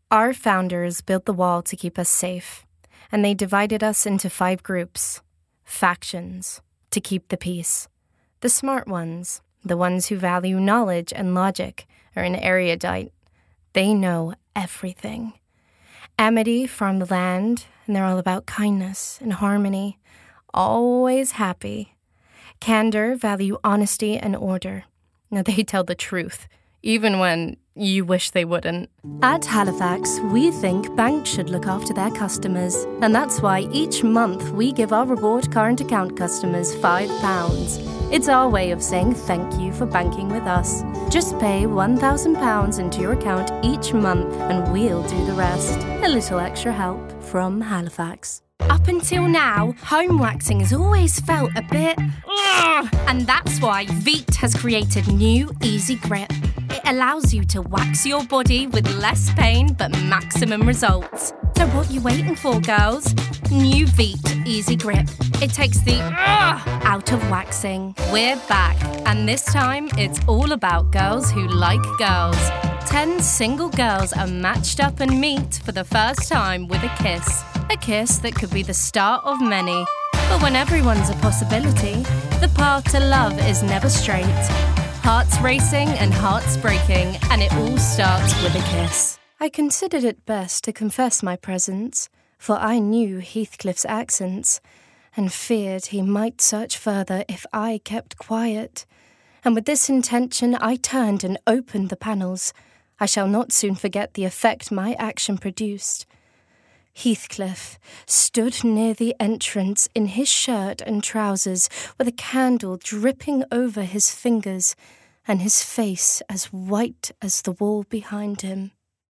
Our founders built the wall to keep us safe, and they divided us into 5 groups, factions, to keep the peace. The smart ones, the ones who value knowledge and logic, are an erudite. They know everything. Amity farm the land, and they're all about kindness and harmony, always happy. Candor value honesty and order. Now they tell the truth, even when you wish they wouldn't. At Halifax, we think banks should look after their customers, and that's why each month we give our reward current account customers £5. It's our way of saying thank you for banking with us. Just pay £1,000 into your account each month and we'll do the rest. A little extra help from Halifax. Up until now, home waxing has always felt a bit and that's why Veet has created new Easy Grip. It allows you to wax your body with less pain but maximum results. So what are you waiting for, girls? New Veet Easy Grip. It takes the out of waxing. We're back, and this time it's all about girls who like girls. 10 single girls are matched up and meet for the first time with a kiss. A kiss that could be the start of many. But when everyone's a possibility, the path to love is never straight. Hearts racing and hearts breaking, and it all starts with a kiss. I considered it best to confess my presence, for I knew Heathcliff's accents, and feared he might search further if I kept quiet. And with this intention I turned and opened the panels. I shall not soon forget the effect my action produced. Heathcliff stood near the entrance in his shirt and trousers, with a candle dripping over his fingers, and his face as white as the wall behind him.